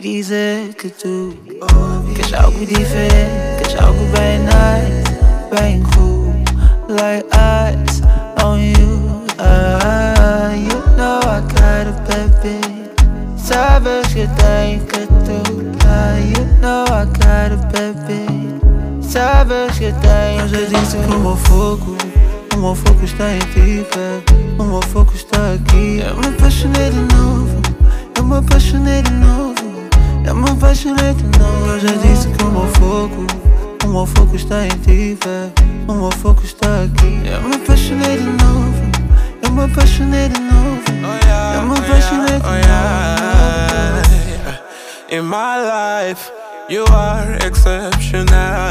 dizer que tu queres algo diferente, queres algo bem nice, bem cool, like ice on you. You know I gotta baby. Sabes que tenho que tu. You know I gotta baby. Sabes que tenho. Eu já disse que o meu foco está em ti, baby. O meu foco está aqui. Eu me apaixonei de novo. Eu me apaixonei de novo. Eu me apaixonei de novo. Eu já disse que o meu foco está em ti, baby. O meu foco está aqui. Eu me apaixonei de novo. Eu me apaixonei de novo. Eu me apaixonei de novo. In my life, you are exceptional.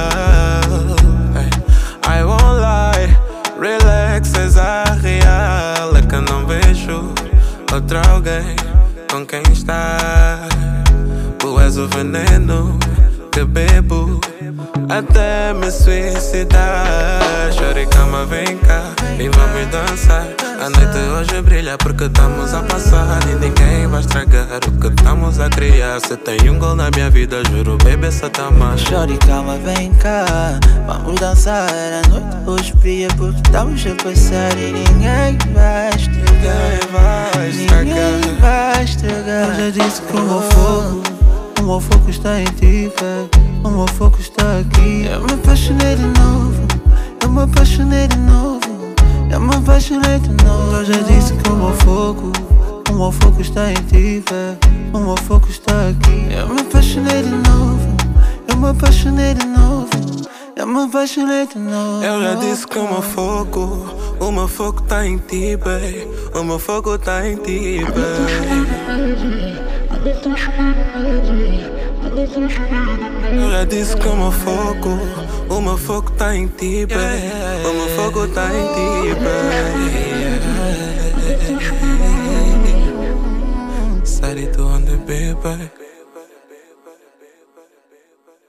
I won't lie, relax, és a real. É que eu não vejo outro alguém com quem estar. Tu és o veneno que bebo até me suicidar. Chore cama, vem cá e vamos dançar. A noite hoje brilha porque estamos a passar e ninguém vai estragar o que estamos a criar. Se tem gol na minha vida, juro, baby, essa tá mais. Chore calma, vem cá, vamos dançar. A noite hoje brilha porque estamos a passar e ninguém vai estragar. Ninguém vai estragar. Eu já disse que o meu foco está em ti, baby. O meu foco está aqui. Eu me apaixonei de novo. Eu me apaixonei de novo. Eu me apaixonei de novo. Eu já disse que o meu foco está em ti, baby. O meu foco está aqui. Eu me apaixonei de novo. Eu me apaixonei de novo. Eu me apaixonei de novo. Eu já disse que o meu foco tá em ti, baby. O meu foco tá em ti, baby. Eu já disse que o meu foco tá em ti, baby. O meu foco tá em ti, baby. Said it on the baby.